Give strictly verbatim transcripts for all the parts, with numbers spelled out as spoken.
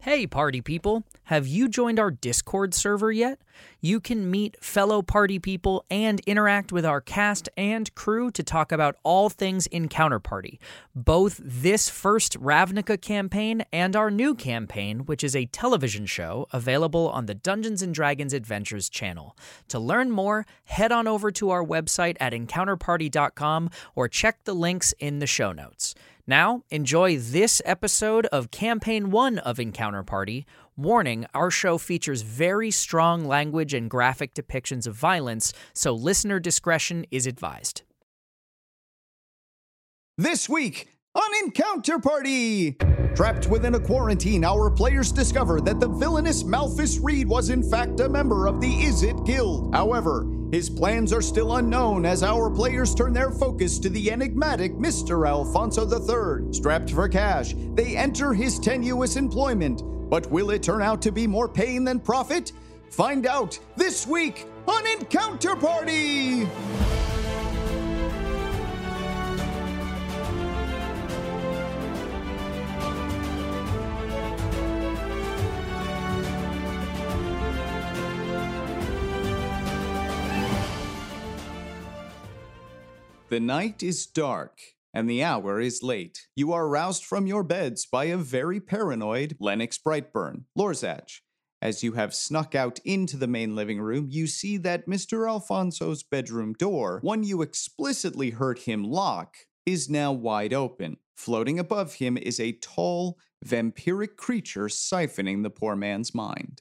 Hey party people, have you joined our Discord server yet? You can meet fellow party people and interact with our cast and crew to talk about all things Encounter Party, both this first Ravnica campaign and our new campaign, which is a television show available on the Dungeons and Dragons Adventures channel. To learn more, head on over to our website at encounter party dot com or check the links in the show notes. Now, enjoy this episode of Campaign one of Encounter Party. Warning, our show features very strong language and graphic depictions of violence, so listener discretion is advised. This week on Encounter Party! Trapped within a quarantine, our players discover that the villainous Malthus Reed was in fact a member of the Izzet Guild. However, his plans are still unknown as our players turn their focus to the enigmatic Mister Alfonso the third. Strapped for cash, they enter his tenuous employment. But will it turn out to be more pain than profit? Find out this week on Encounter Party! The night is dark, and the hour is late. You are roused from your beds by a very paranoid Lennox Brightburn, Lorzach. As you have snuck out into the main living room, you see that Mister Alfonso's bedroom door, one you explicitly heard him lock, is now wide open. Floating above him is a tall, vampiric creature siphoning the poor man's mind.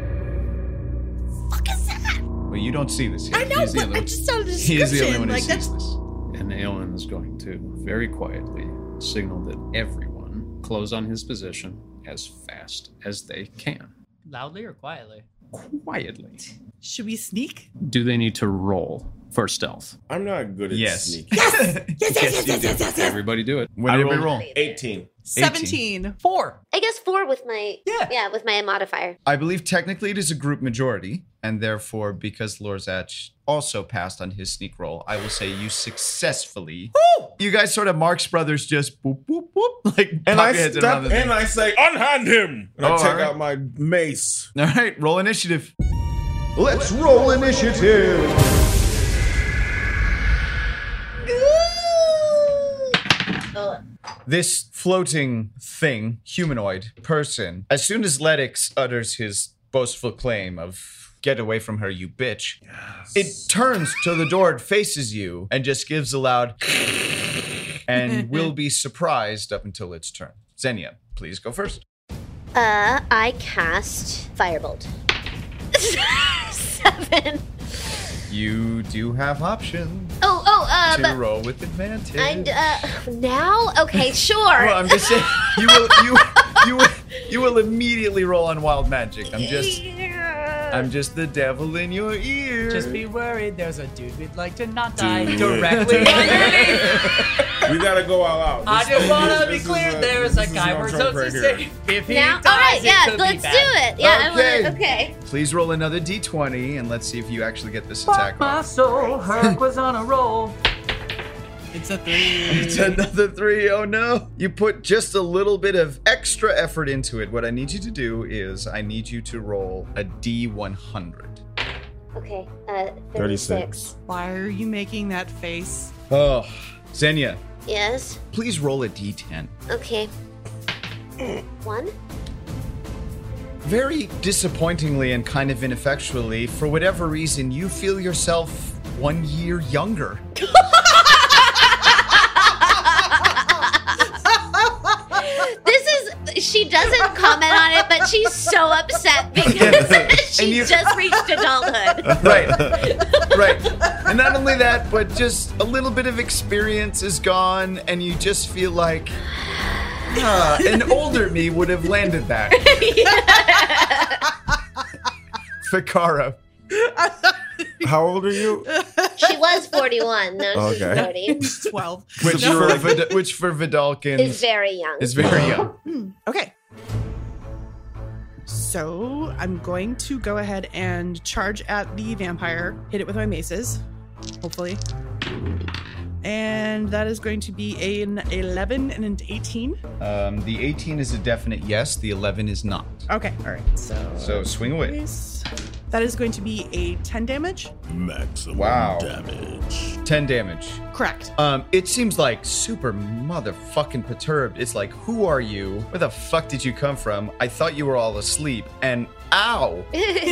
Fuck is that? Well, you don't see this here. I know, He's the but only- I just saw the description. He is the only one who like, sees that's... this. And Aelin is going to, very quietly, signal that everyone close on his position as fast as they can. Loudly or quietly? Quietly. Should we sneak? Do they need to roll for stealth? I'm not good at Yes. sneaking. Yes! Yes, yes, yes, yes, yes, yes, yes. Everybody do it. What I did we rolled roll? eighteen. seventeen. Four. I guess four with my Yeah. yeah with my modifier. I believe technically it is a group majority, and therefore, because Lorzach also passed on his sneak roll, I will say you successfully. Woo! You guys sort of Marx Brothers just boop boop boop like And pop I your heads step around the thing. and I say, unhand him! And Oh, I take alright. out my mace. All right, roll initiative. Let's roll initiative. Oh, This floating thing, humanoid person, as soon as Ledix utters his boastful claim of "get away from her, you bitch," it turns to the door, it faces you, and just gives a loud and will be surprised up until its turn. Xenia, please go first. uh, I cast Firebolt. Seven. You do have options Oh, oh, uh, to but roll with advantage. and uh, now? Okay, sure. Well, I'm just saying, you will, you, you, will, you will immediately roll on wild magic. I'm just, I'm just the devil in your ear. Just be worried, there's a dude we'd like to not Do die it. directly underneath. We gotta go all out. I This- just wanna this- be this is clear, a- there's this a is guy no where joke zones right is here. safe. If he Now, dies, all right, it yeah, could be let's bad. do it. Yeah, Okay. I wanna, okay. Please roll another d twenty and let's see if you actually get this attack Fuck my off. soul, Herc was on a roll. It's a three. It's another three. Oh no. You put just a little bit of extra effort into it. What I need you to do is I need you to roll a d one hundred. Okay, uh, thirty-six. thirty-six. Why are you making that face? Oh, Xenia, Yes. please roll a d ten. Okay. One. Very disappointingly and kind of ineffectually, for whatever reason, you feel yourself one year younger. This is, she doesn't comment on it, but she's so upset because she you- just reached adulthood. Right. Right. And not only that, but just a little bit of experience is gone, and you just feel like ah, an older me would have landed that. Fikara. How old are you? She was forty-one. No, she's Okay. forty. twelve. Which, No. for, Vid- which for Vidalkins Is very young. is very young. Hmm, okay. So I'm going to go ahead and charge at the vampire, hit it with my maces, hopefully. And that is going to be an eleven and an eighteen. Um, the eighteen is a definite yes. The eleven is not. Okay, all right. So, So swing away. that is going to be a ten damage. Maximum Wow. damage. ten damage. Correct. Um, it seems like super motherfucking perturbed. It's like, who are you? Where the fuck did you come from? I thought you were all asleep. And ow!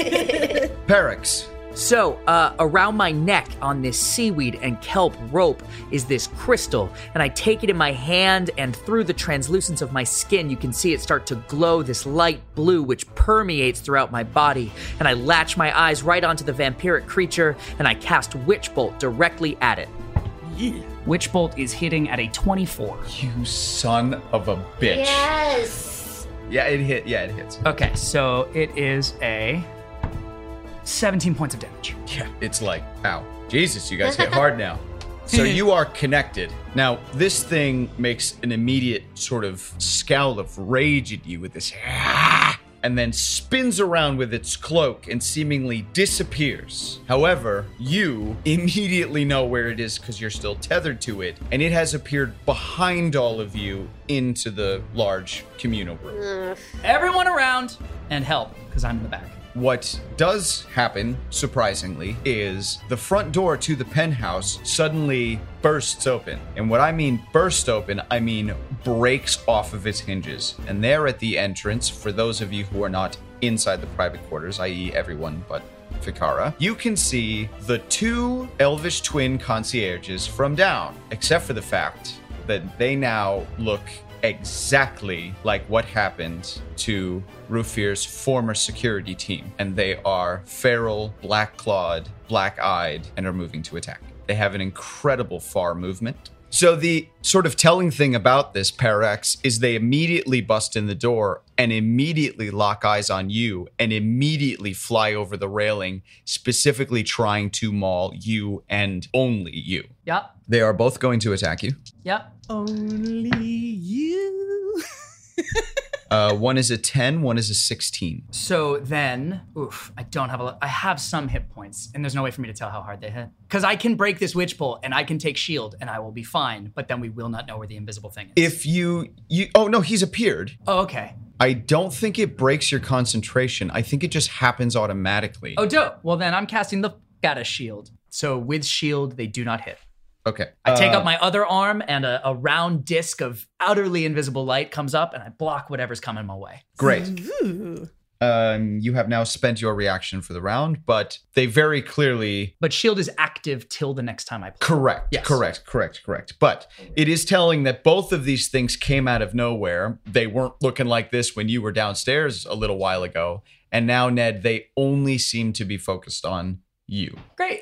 Perix. So, uh, around my neck on this seaweed and kelp rope is this crystal, and I take it in my hand, and through the translucence of my skin, you can see it start to glow this light blue, which permeates throughout my body. And I latch my eyes right onto the vampiric creature, and I cast Witch Bolt directly at it. Yeah. Witch Bolt is hitting at a twenty-four. You son of a bitch. Yes. Yeah, it hit. Yeah, it hits. Okay, so it is a seventeen points of damage. Yeah, it's like, ow. Jesus, you guys hit hard now. So you are connected. Now, this thing makes an immediate sort of scowl of rage at you with this, and then spins around with its cloak and seemingly disappears. However, you immediately know where it is because you're still tethered to it, and it has appeared behind all of you into the large communal room. Everyone around and help, because I'm in the back. What does happen, surprisingly, is the front door to the penthouse suddenly bursts open. And what I mean burst open, I mean breaks off of its hinges. And there at the entrance, for those of you who are not inside the private quarters, that is everyone but Fikara, you can see the two elvish twin concierges from down, except for the fact that they now look exactly like what happened to Rufir's former security team. And they are feral, black-clawed, black-eyed, and are moving to attack. They have an incredible far movement. So the sort of telling thing about this, Parax, is they immediately bust in the door and immediately lock eyes on you and immediately fly over the railing, specifically trying to maul you and only you. Yep, They are both going to attack you. yep. Only you. Uh, one is a ten, one is a sixteen. So then, oof, I don't have a lot. I have some hit points, and there's no way for me to tell how hard they hit. Because I can break this Witch Bolt, and I can take shield, and I will be fine, but then we will not know where the invisible thing is. If you, you, oh no, he's appeared. Oh, okay. I don't think it breaks your concentration. I think it just happens automatically. Oh, dope. Well, then I'm casting the f- out of shield. So with shield, they do not hit. Okay. I take Uh, up my other arm, and a, a round disc of utterly invisible light comes up, and I block whatever's coming my way. Great. Ooh. Um, you have now spent your reaction for the round, but they very clearly But shield is active till the next time I play. correct, Yes. correct, correct, correct. But it is telling that both of these things came out of nowhere. They weren't looking like this when you were downstairs a little while ago, and now, Ned, they only seem to be focused on you. Great.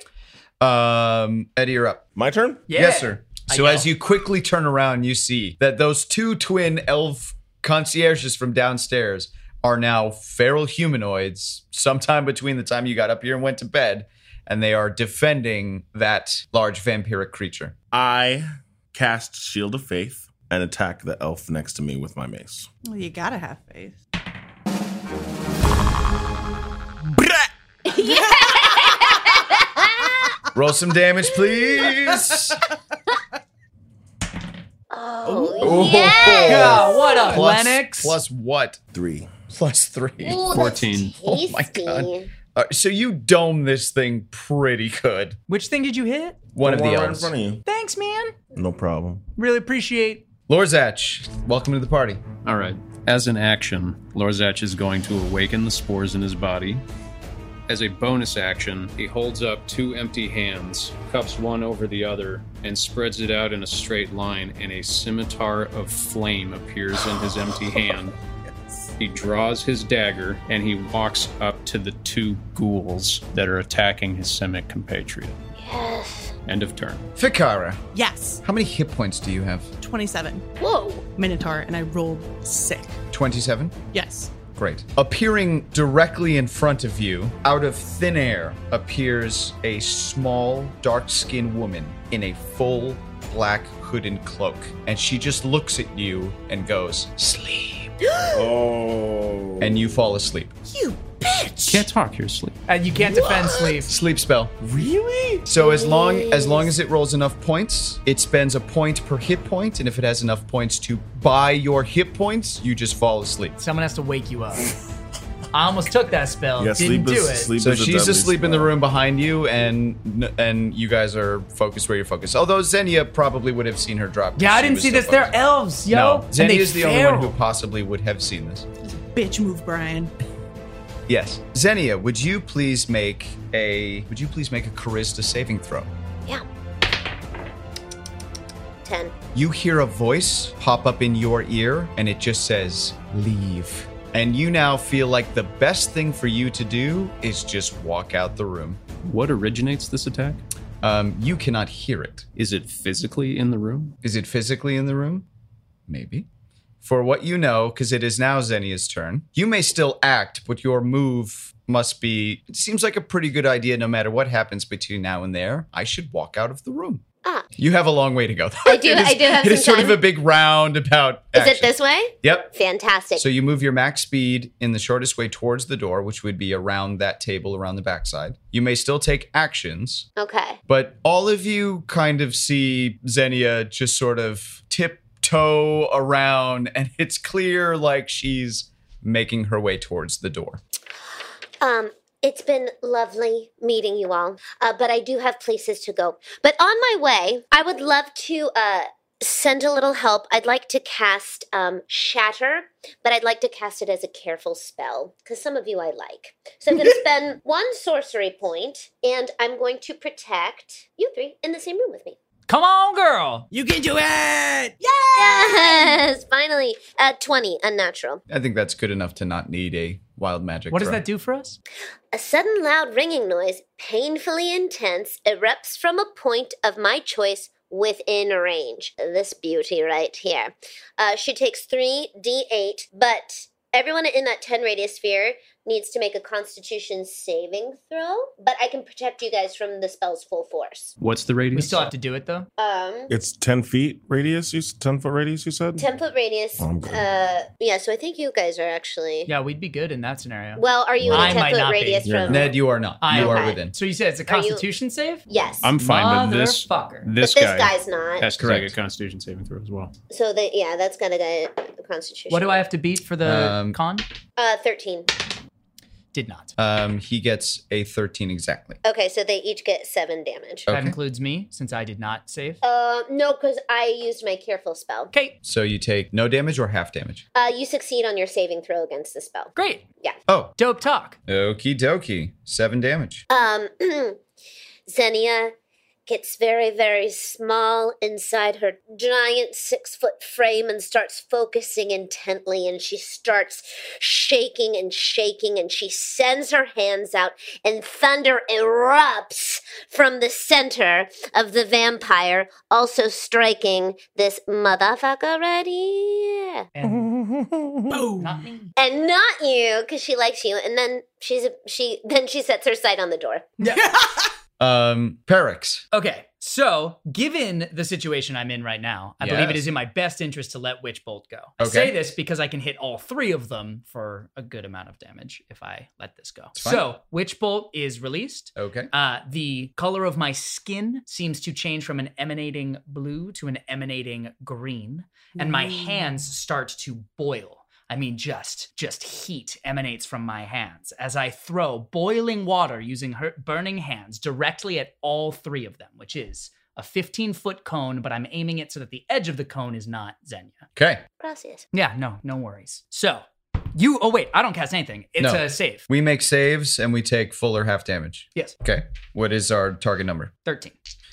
Um, Eddie, you're up. My turn? Yeah. Yes, sir. I So yell. as you quickly turn around, you see that those two twin elf concierges from downstairs are now feral humanoids sometime between the time you got up here and went to bed, and they are defending that large vampiric creature. I cast Shield of Faith and attack the elf next to me with my mace. Well, you gotta have faith. Roll some damage, please. Oh, yes. God, what up, Plus- Lennox? Plus what? Three. Plus three. Ooh, that's fourteen. Oh my tasty. God. Uh, so you dome this thing pretty good. Which thing did you hit? One of the one right in elves. front of you. Thanks, man. No problem. Really appreciate. Lorzach, welcome to the party. All right. As an action, Lorzach is going to awaken the spores in his body. As a bonus action, he holds up two empty hands, cups one over the other, and spreads it out in a straight line, and a scimitar of flame appears in his empty hand. He draws his dagger, and he walks up to the two ghouls that are attacking his Semic compatriot. Yes. End of turn. Fikara, Yes. how many hit points do you have? twenty-seven. Whoa. Minotaur, and I rolled sick. twenty-seven? Yes. Great. Appearing directly in front of you, out of thin air, appears a small, dark-skinned woman in a full black hood and cloak. And she just looks at you and goes, "Sleep." Oh. And you fall asleep. You bitch! Can't talk, you're asleep. And you can't defend sleep. Sleep spell. Really? So as long as long as it rolls enough points, it spends a point per hit point, and if it has enough points to buy your hit points, you just fall asleep. Someone has to wake you up. I almost took that spell. Yeah, Didn't sleep do is, it. sleep So is a she's deadly asleep in the spell. room behind you, and and you guys are focused where you're focused. Although Xenia probably would have seen her drop. Yeah, I She didn't was see still this. They're focused. elves, yo. No, And Xenia they is the only one who feral. possibly would have seen this. Bitch move, Brian. Yes, Xenia, would you please make a would you please make a charisma saving throw? Yeah. Ten. You hear a voice pop up in your ear, and it just says, leave. And you now feel like the best thing for you to do is just walk out the room. What originates this attack? Um, you cannot hear it. Is it physically in the room? Is it physically in the room? Maybe. For what you know, because it is now Xenia's turn, you may still act, but your move must be, it seems like a pretty good idea no matter what happens between now and there. I should walk out of the room. Ah. You have a long way to go. I do- It is- I do have It is some sort of time. a big roundabout Is action. it this way? Yep. Fantastic. So you move your max speed in the shortest way towards the door, which would be around that table around the backside. You may still take actions, okay. but all of you kind of see Xenia just sort of tiptoe around, and it's clear like she's making her way towards the door. Um, it's been lovely meeting you all, uh, but I do have places to go. But on my way, I would love to uh, send a little help. I'd like to cast um, Shatter, but I'd like to cast it as a careful spell, because some of you I like. So I'm going to spend one sorcery point, and I'm going to protect you three in the same room with me. Come on, girl. You can do it! Yes, finally. Uh, twenty, unnatural. I think that's good enough to not need a wild magic What does throw. that do for us? A sudden loud ringing noise, painfully intense, erupts from a point of my choice within range. This beauty right here. Uh, she takes three d eight, but everyone in that ten radius sphere needs to make a constitution saving throw, but I can protect you guys from the spell's full force. What's the radius? We still have to do it, though. Um, It's ten feet radius. You s- ten foot radius. You said. ten foot radius. Oh, I'm good. Uh, yeah, so I think you guys are actually... Yeah, we'd be good in that scenario. Well, are you in I a might ten foot not be. radius Yeah. from... Ned, you are not. I you am. are Okay. within. So you said it's a Are you- constitution save? Yes. I'm fine, but this Motherfucker. this but this guy guy's not. has to Correct. take a Constitution saving throw as well. So the, yeah, that's got to get a constitution. What do I have to beat for the Um, con? Uh, thirteen. Did not. Um, he gets a thirteen exactly. Okay, so they each get seven damage. Okay. That includes me, since I did not save. Uh, no, because I used my careful spell. Okay, So you take no damage or half damage? Uh, you succeed on your saving throw against the spell. great. Oh, Dope talk. okie dokie. Seven damage. Um, Xenia gets very, very small inside her giant six-foot frame and starts focusing intently, and she starts shaking and shaking, and she sends her hands out, and thunder erupts from the center of the vampire, also striking this motherfucker right here. And Boom! not me. And not you, because she likes you, and then she's a, she then she sets her sight on the door. Um, Perix. Okay, so given the situation I'm in right now, I believe it Yes. is in my best interest to let Witch Bolt go. I Okay. say this because I can hit all three of them for a good amount of damage if I let this go. fine. So Witch Bolt is released. Okay. Uh, the color of my skin seems to change from an emanating blue to an emanating green, and my hands start to boil. I mean, just just heat emanates from my hands as I throw boiling water using her burning hands directly at all three of them, which is a fifteen-foot cone, but I'm aiming it so that the edge of the cone is not Xenia. Okay. Gracias. Yeah, no, no worries. So, you, oh wait, I don't cast anything. It's No. a save. We make saves and we take full or half damage. Yes, Okay. What is our target number? thirteen.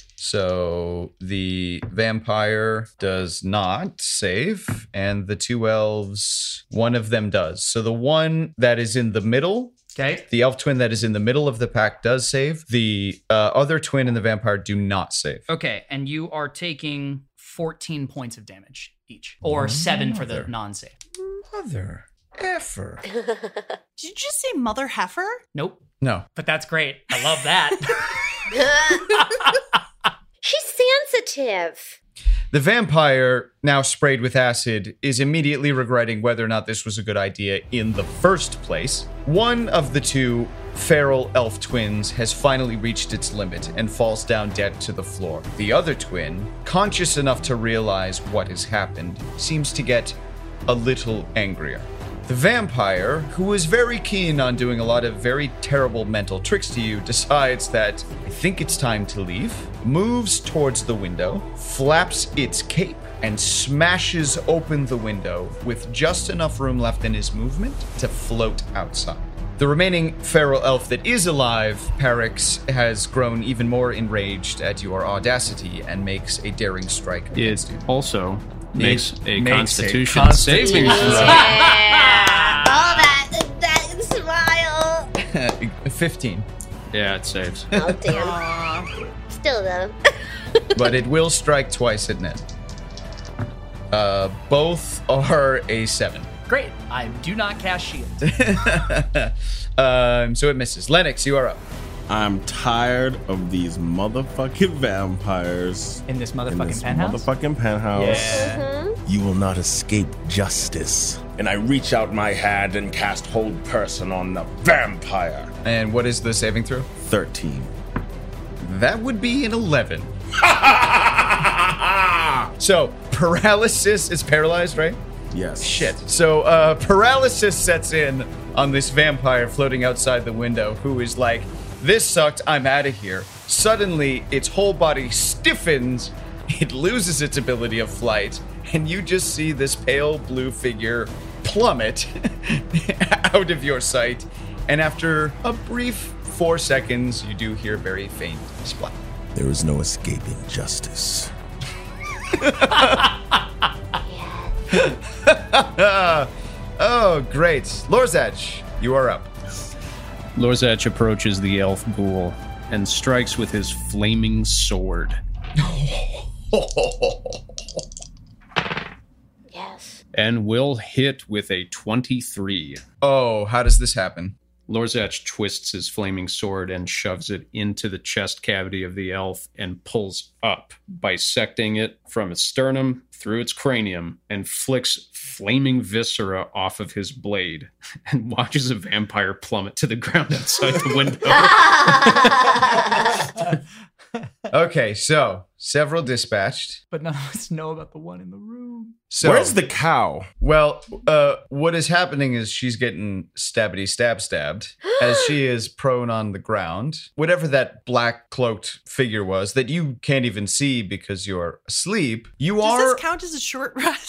So the vampire does not save, and the two elves, one of them does. So the one that is in the middle, Okay. the elf twin that is in the middle of the pack does save. The uh, other twin and the vampire do not save. Okay, and you are taking fourteen points of damage each, or seven for the Mother. non-save. Mother effer. Did you just say mother heifer? Nope, No. but that's great. I love that. She's sensitive. The vampire, now sprayed with acid, is immediately regretting whether or not this was a good idea in the first place. One of the two feral elf twins has finally reached its limit and falls down dead to the floor. The other twin, conscious enough to realize what has happened, seems to get a little angrier. The vampire, who is very keen on doing a lot of very terrible mental tricks to you, decides that I think it's time to leave, moves towards the window, flaps its cape, and smashes open the window with just enough room left in his movement to float outside. The remaining feral elf that is alive, Parix, has grown even more enraged at your audacity and makes a daring strike against you. It also makes a makes Constitution a saving Constitution throw. Yeah. Oh, that, that smile. fifteen. Yeah, it saves. Oh, damn. Still, though. But it will strike twice at Ned. Uh, both are a seven. Great. I do not cast shield. um, so it misses. Lennox, you are up. I'm tired of these motherfucking vampires In this in motherfucking this penthouse? motherfucking penthouse. Yeah. You will not escape justice. And I reach out my hand and cast Hold Person on the vampire. And what is the saving throw? thirteen. That would be an eleven. So, paralysis is paralyzed, right? Yes. Shit. So, uh, paralysis sets in on this vampire floating outside the window, who is like, this sucked, I'm out of here. Suddenly, its whole body stiffens, it loses its ability of flight, and you just see this pale blue figure plummet out of your sight. And after a brief four seconds, you do hear very faint splat. There is no escaping justice. Oh, great. Lorzach, you are up. Lorzach approaches the elf ghoul and strikes with his flaming sword. Yes. And will hit with a twenty-three. Oh, how does this happen? Lorzach twists his flaming sword and shoves it into the chest cavity of the elf and pulls up, bisecting it from its sternum through its cranium, and flicks flaming viscera off of his blade, and watches a vampire plummet to the ground outside the window. Okay, so several dispatched. But none of us know about the one in the room. So, Where's the cow? Well, uh, what is happening is she's getting stabbity stab stabbed as she is prone on the ground. Whatever that black cloaked figure was that you can't even see because you're asleep, you Does are. this count as a short rest?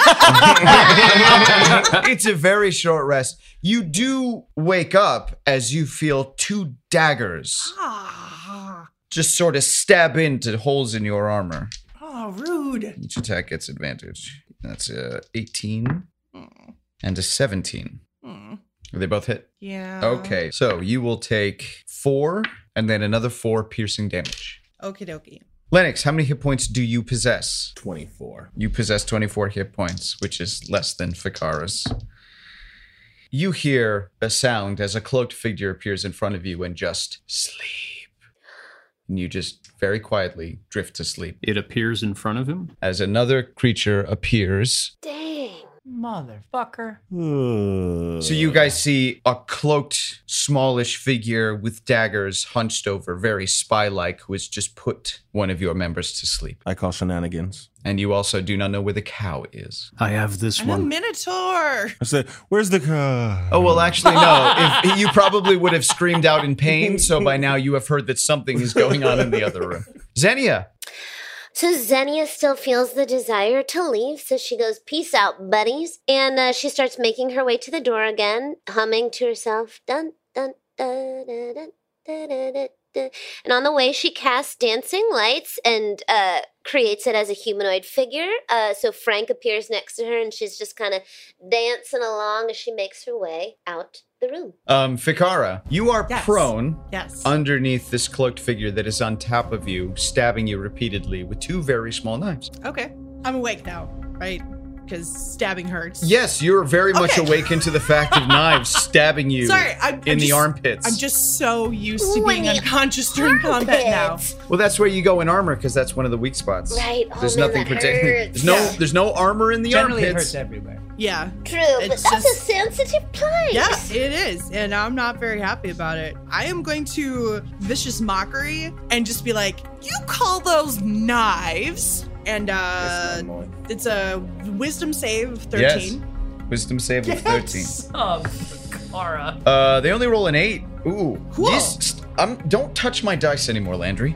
It's a very short rest. You do wake up as you feel two daggers Ah, just sort of stab into holes in your armor. oh, rude. Each attack gets advantage. That's a eighteen and a seventeen. Mm. Are they both hit? Yeah. Okay, so you will take four and then another four piercing damage. Okie dokie. Lennox, how many hit points do you possess? twenty-four. You possess twenty-four hit points, which is less than Fikara's. You hear a sound as a cloaked figure appears in front of you and just sleep. And you just very quietly drift to sleep. It appears in front of him. As another creature appears. Dang. Motherfucker. So you guys see a cloaked, smallish figure with daggers hunched over, very spy-like, who has just put one of your members to sleep. I call shenanigans. And you also do not know where the cow is. I have this I'm a minotaur. I said, where's the cow? Oh, well, actually, no. If, you probably would have screamed out in pain, so by now you have heard that something is going on in the other room. Xenia. So Xenia still feels the desire to leave, so she goes, peace out, buddies. And uh, she starts making her way to the door again, humming to herself, dun, dun, dun, dun, dun, dun, dun, dun, dun. And on the way, she casts dancing lights and uh, creates it as a humanoid figure. Uh, so Frank appears next to her, and she's just kind of dancing along as she makes her way out the room. Um, Fikara, you are Yes. prone Yes. underneath this cloaked figure that is on top of you, stabbing you repeatedly with two very small knives. Okay. I'm awake now, right? because stabbing hurts. Yes, you're very much Okay. awakened to the fact of knives stabbing you Sorry, I'm, in I'm the just, armpits. I'm just so used to Ooh, being in the unconscious during combat now. Armpits. Well, that's where you go in armor because that's one of the weak spots. Right. Oh, There's man, nothing that protecting. hurts. There's no. Yeah. There's no armor in the Generally, it armpits. hurts everywhere. Yeah. True, but It's that's just- a sensitive place. Yeah, it is, and I'm not very happy about it. I am going to vicious mockery and just be like, "You call those knives?" And uh, it's a wisdom save thirteen. Yes. Wisdom save of thirteen. Oh, Kara. Uh, they only roll an eight. Ooh. Cool. These- um, don't touch my dice anymore, Landry.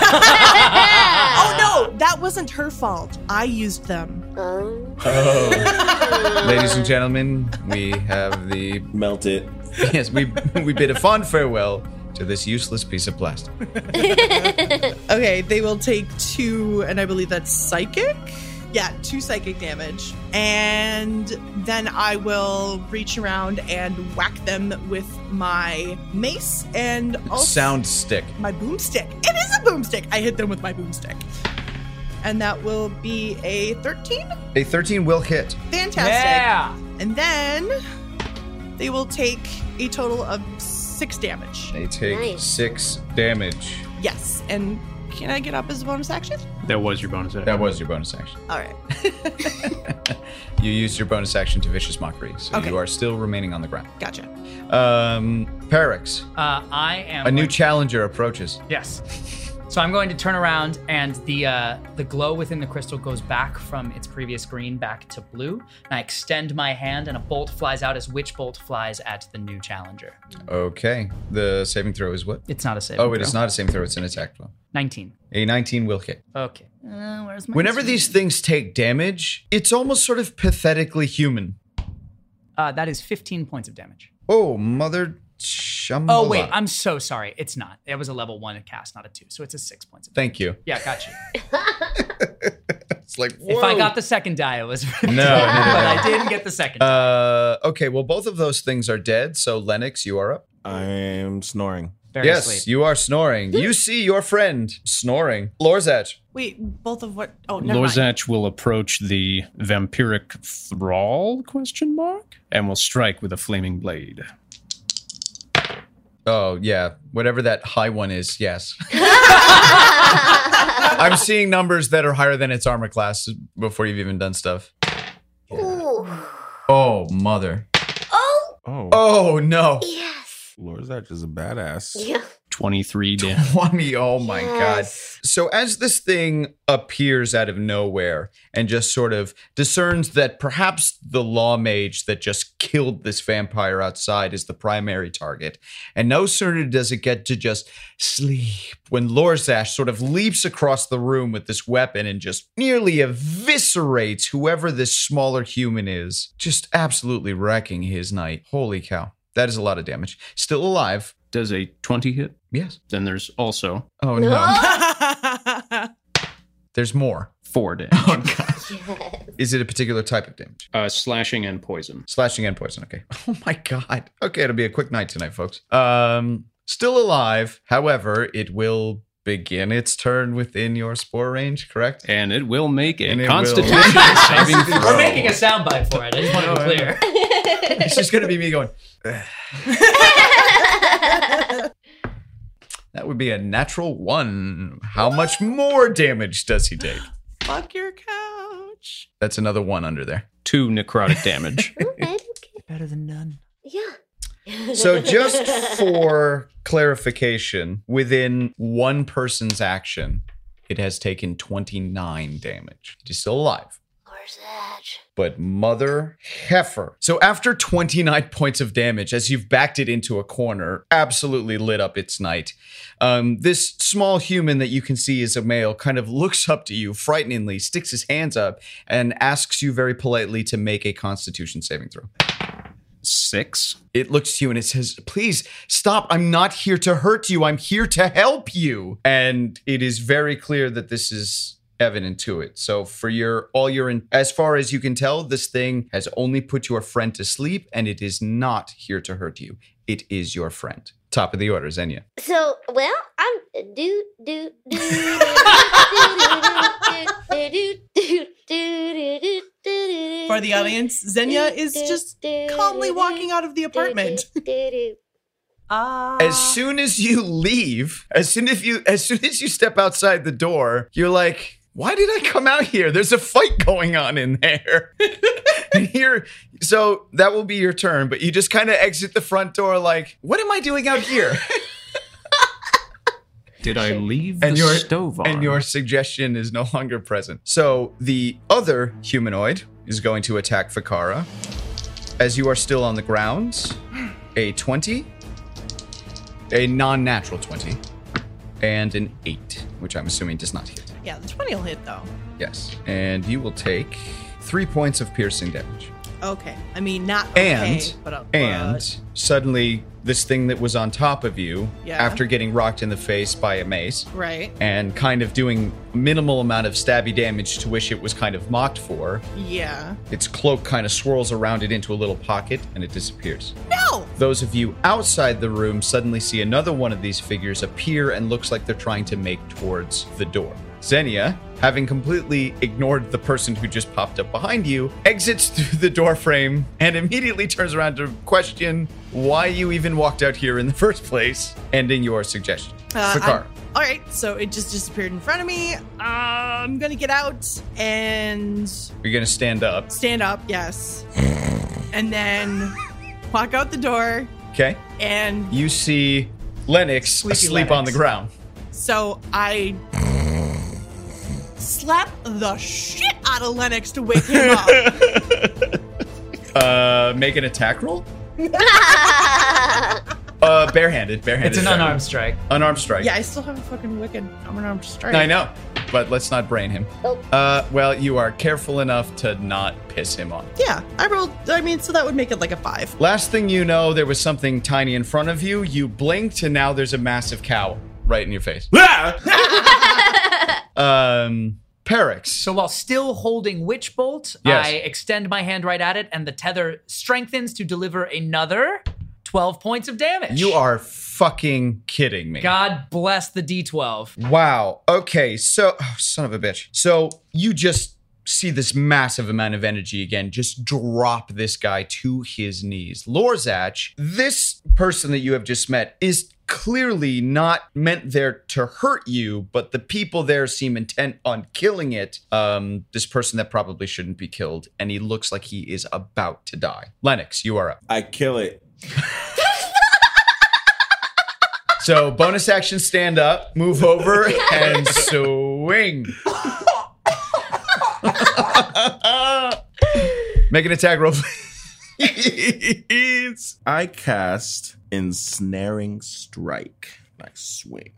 Oh no, that wasn't her fault. I used them. Oh. Oh. Ladies and gentlemen, we have the Melt it. yes, we we bid a fond farewell to this useless piece of plastic. Okay, they will take two, and I believe that's psychic. Yeah, two psychic damage. And then I will reach around and whack them with my mace and also Sound stick. my boomstick. It is a boomstick. I hit them with my boomstick. And that will be a thirteen. A thirteen will hit. Fantastic. Yeah. And then they will take a total of six damage. They take Nice. six damage. Yes. And can I get up as a bonus action? That was your bonus action. That was your bonus action. All right. You used your bonus action to vicious mockery, so Okay. you are still remaining on the ground. Gotcha. Um, Perix, Uh, I am. a new going- challenger approaches. Yes. So I'm going to turn around, and the uh, the glow within the crystal goes back from its previous green back to blue. And I extend my hand, and a bolt flies out as which bolt flies at the new challenger. Okay. The saving throw is what? It's not a saving Oh, it throw. is not a saving throw. It's an attack throw. nineteen. A nineteen will hit. Okay. Uh, where's my Whenever these things take damage, it's almost sort of pathetically human. Uh, that is fifteen points of damage. Oh, mother Shambhala. Oh, wait. I'm so sorry. It's not. It was a level one cast, not a two. So it's a six points of damage. Thank you. Yeah, got you. It's like, whoa. If I got the second die, it was No, no, no, but no. I didn't get the second die. Uh, okay, well, both of those things are dead. So, Lennox, you are up. I'm snoring. Very yes, asleep. you are snoring. You see your friend snoring. Lorzach. Wait, both of what? Oh, never mind. Lorzach will approach the vampiric thrall, question mark, and will strike with a flaming blade. Oh, yeah. Whatever that high one is, yes. I'm seeing numbers that are higher than its armor class before you've even done stuff. Ooh. Oh, mother. Oh, Oh, Oh, no. yes. Lorzach is a badass. Yeah. twenty-three damage. twenty. Oh, my God. Yes. So as this thing appears out of nowhere and just sort of discerns that perhaps the law mage that just killed this vampire outside is the primary target, and no sooner does it get to just sleep when Lorzach sort of leaps across the room with this weapon and just nearly eviscerates whoever this smaller human is, just absolutely wrecking his night. Holy cow. That is a lot of damage. Still alive. Does a twenty hit? Yes. Then there's also Oh, no. Oh. There's more. four damage. Oh, God. Is it a particular type of damage? Uh, slashing and poison. Slashing and poison. Okay. Oh my God. Okay, it'll be a quick night tonight, folks. Um, still alive. However, it will begin its turn within your spore range. Correct? And it will make a And it constitution will. saving Constitution. throw. We're making a soundbite for it. I just want to be clear. It's just gonna be me going. "Ugh." That would be a natural one. How much more damage does he take? Fuck your couch. That's another one under there. Two necrotic damage. Okay, okay. Better than none. Yeah. So just for clarification, within one person's action, it has taken twenty-nine damage. It is still alive. Lorzach. But mother heifer. So after twenty-nine points of damage, as you've backed it into a corner, absolutely lit up its night. Um, this small human that you can see is a male kind of looks up to you frighteningly, sticks his hands up, and asks you very politely to make a constitution saving throw. Six. It looks to you and it says, please stop. I'm not here to hurt you. I'm here to help you. And it is very clear that this is evident to it. So for your, all your, in, as far as you can tell, this thing has only put your friend to sleep and it is not here to hurt you. It is your friend. Top of the order, Xenia. So, well, I'm do do do do do do do do do do do For the audience, Xenia is just calmly walking out of the apartment. Ah. As soon as you leave, as soon as you as soon as you step outside the door, you're like, why did I come out here? There's a fight going on in there. And here, so that will be your turn, but you just kind of exit the front door like, what am I doing out here? Did I leave And the your stove on? and your suggestion is no longer present. So the other humanoid is going to attack Fakara. As you are still on the ground, a twenty, a non-natural twenty, and an eight, which I'm assuming does not hit. Yeah, the twenty will hit, though. Yes. And you will take three points of piercing damage. Okay. I mean, not okay, And, but... Uh, and but- suddenly, this thing that was on top of you, Yeah. after getting rocked in the face by a mace, Right. and kind of doing minimal amount of stabby damage to which it was kind of mocked for, Yeah. its cloak kind of swirls around it into a little pocket, and it disappears. No! Those of you outside the room suddenly see another one of these figures appear and looks like they're trying to make towards the door. Xenia, having completely ignored the person who just popped up behind you, exits through the door frame and immediately turns around to question why you even walked out here in the first place, ending your suggestion. Uh, Fakar. I'm- all right, so it just disappeared in front of me. Uh, I'm gonna get out and You're going to stand up. stand up, yes. And then walk out the door. Okay. And You see Lennox Sleepy asleep on the Lennox. ground. so I slap the shit out of Lennox to wake him up. Uh, make an attack roll? Uh, barehanded. Barehanded. It's an attack roll. unarmed strike. Unarmed strike. Yeah, I still have a fucking wicked unarmed strike. I know, but let's not brain him. Oh. Uh, well, you are careful enough to not piss him off. Yeah, I rolled. I mean, so that would make it like a five. Last thing you know, there was something tiny in front of you. You blinked, and now there's a massive cow right in your face. um, Perix. So while still holding Witch Bolt, Yes. I extend my hand right at it, and the tether strengthens to deliver another twelve points of damage. You are fucking kidding me. God bless the D twelve. Wow. Okay, so oh, son of a bitch. So you just see this massive amount of energy again just drop this guy to his knees. Lorzach, this person that you have just met is clearly not meant there to hurt you, but the people there seem intent on killing it. Um, this person that probably shouldn't be killed, and he looks like he is about to die. Lennox, you are up. I kill it. So bonus action, stand up, move over, and swing. Make an attack roll, please. I cast Ensnaring Strike. I swing.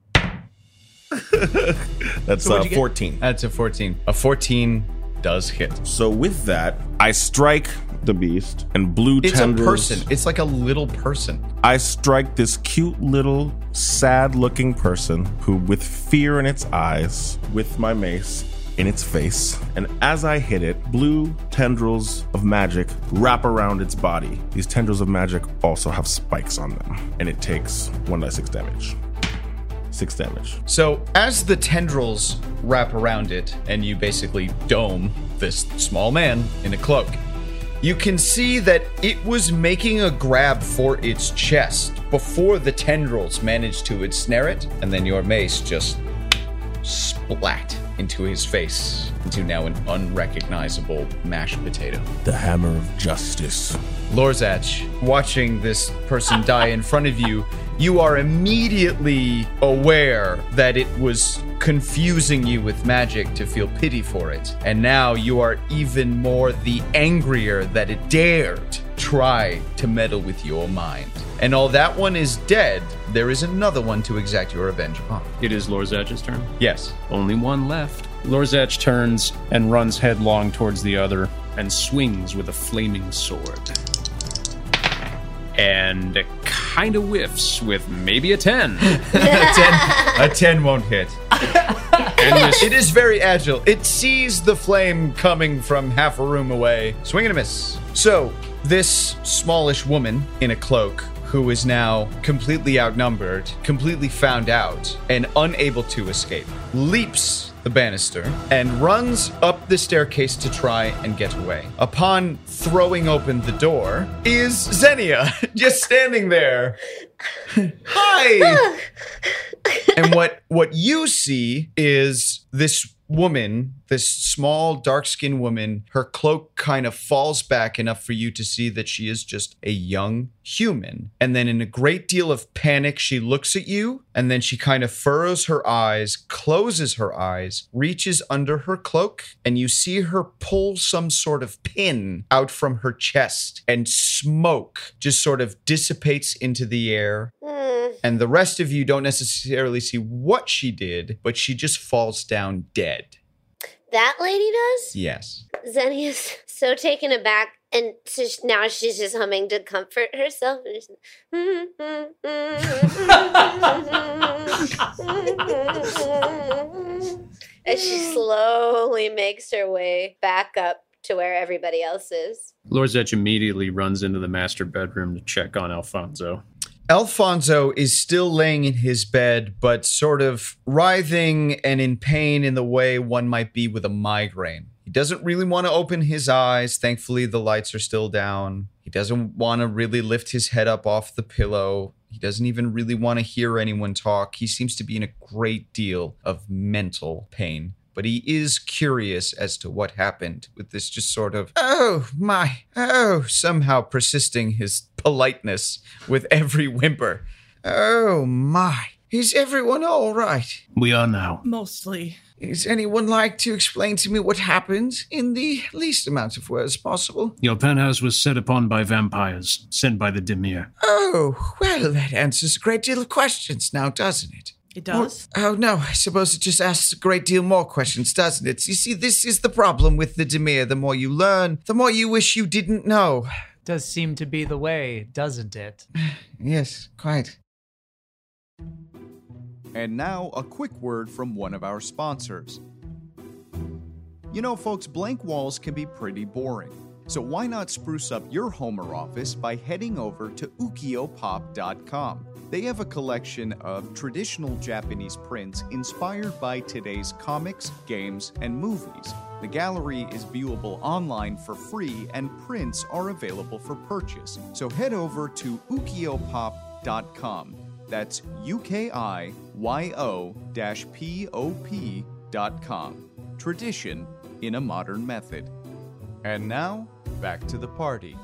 That's So uh, what'd you get? fourteen. That's a fourteen. A fourteen does hit. So with that, I strike the beast and blue It's tendrils. a person. It's like a little person. I strike this cute little sad-looking person who, with fear in its eyes, with my mace in its face, and as I hit it, blue tendrils of magic wrap around its body. These tendrils of magic also have spikes on them, and it takes one d six damage. Six damage. So as the tendrils wrap around it and you basically dome this small man in a cloak, you can see that it was making a grab for its chest before the tendrils managed to ensnare it, and then your mace just splat into his face, into now an unrecognizable mashed potato. The hammer of justice. Lorzach, watching this person die in front of you, you are immediately aware that it was confusing you with magic to feel pity for it. And now you are even more the angrier that it dared try to meddle with your mind. And all that one is dead, there is another one to exact your revenge upon. It is Lorzach's turn. Yes. Only one left. Lorzach turns and runs headlong towards the other and swings with a flaming sword. And kind of whiffs with maybe a ten. a, ten, a ten won't hit. And this It is very agile. It sees the flame coming from half a room away. Swing and a miss. So, this smallish woman in a cloak who is now completely outnumbered, completely found out, and unable to escape, leaps the banister and runs up the staircase to try and get away. Upon throwing open the door is Xenia, just standing there. Hi! And what, what you see is this woman, this small, dark-skinned woman, her cloak kind of falls back enough for you to see that she is just a young human. And then in a great deal of panic, she looks at you, and then she kind of furrows her eyes, closes her eyes, reaches under her cloak, and you see her pull some sort of pin out from her chest, and smoke just sort of dissipates into the air. And the rest of you don't necessarily see what she did, but she just falls down dead. That lady does? Yes. Xenia's so taken aback, and so sh- now she's just humming to comfort herself. And, just, and she slowly makes her way back up to where everybody else is. Lorzech immediately runs into the master bedroom to check on Alfonso. Alfonso is still laying in his bed, but sort of writhing and in pain in the way one might be with a migraine. He doesn't really want to open his eyes. Thankfully, the lights are still down. He doesn't want to really lift his head up off the pillow. He doesn't even really want to hear anyone talk. He seems to be in a great deal of mental pain. But he is curious as to what happened with this just sort of, oh, my, oh, somehow persisting his politeness with every whimper. Oh, my. Is everyone all right? We are now. Mostly. Is anyone like to explain to me what happened in the least amount of words possible? Your penthouse was set upon by vampires, sent by the Dimir. Oh, well, that answers a great deal of questions now, doesn't it? It does? Oh, oh, no, I suppose it just asks a great deal more questions, doesn't it? You see, this is the problem with the Dimir. The more you learn, the more you wish you didn't know. Does seem to be the way, doesn't it? Yes, quite. And now, a quick word from one of our sponsors. You know, folks, blank walls can be pretty boring. So why not spruce up your home or office by heading over to ukiyo pop dot com. They have a collection of traditional Japanese prints inspired by today's comics, games, and movies. The gallery is viewable online for free, and prints are available for purchase. So head over to ukiyo pop dot com. That's U K I Y O P O P dot com. Tradition in a modern method. And now, back to the party.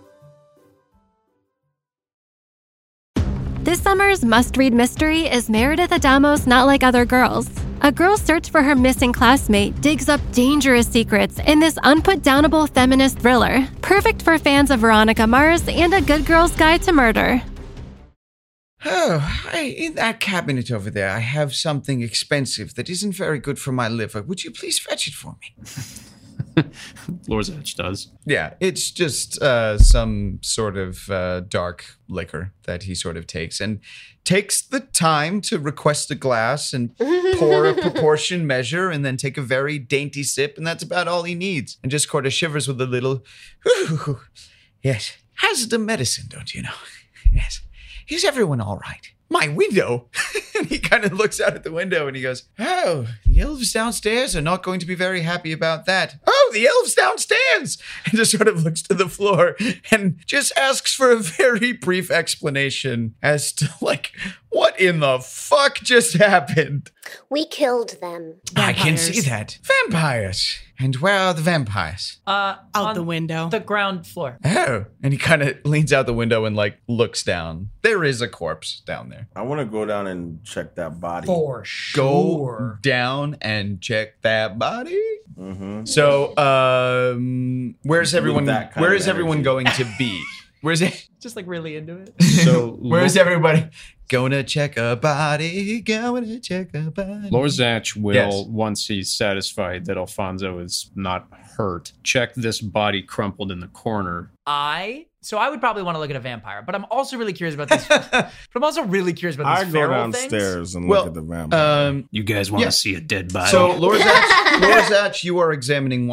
This summer's must-read mystery is Meredith Adamo's Not Like Other Girls. A girl's search for her missing classmate digs up dangerous secrets in this unput-downable feminist thriller, perfect for fans of Veronica Mars and A Good Girl's Guide to Murder. Oh, I, in that cabinet over there, I have something expensive that isn't very good for my liver. Would you please fetch it for me? Lorzech does. Yeah, it's just uh, some sort of uh, dark liquor that he sort of takes and takes the time to request a glass and pour a proportion measure and then take a very dainty sip, and that's about all he needs. And just sort of shivers with a little, whew, yes, hazard of medicine, don't you know? Yes. Is everyone all right? My window? And he kind of looks out at the window and he goes, oh, the elves downstairs are not going to be very happy about that. Oh, the elves downstairs! And just sort of looks to the floor and just asks for a very brief explanation as to, like, what in the fuck just happened? We killed them. I can see that. Vampires. And where are the vampires? Uh, Out on the window. The ground floor. Oh. And he kind of leans out the window and, like, looks down. There is a corpse down there. I want to go down and check that body. For Go sure. down and check that body. Mm-hmm. So, um, where's With everyone? that kind Where of is everyone energy. going to be? Where's it? Just like really into it. So Where's Lo- everybody? Gonna check a body. Gonna check a body. Lorzech will, Yes. once he's satisfied that Alfonso is not hurt, check this body crumpled in the corner. I so I would probably want to look at a vampire, but I'm also really curious about this. but I'm also really curious about I these go feral downstairs and Well, look at the vampire. Um. You guys want to Yeah. see a dead body? So, Lorzach, Lorzach, you are examining what?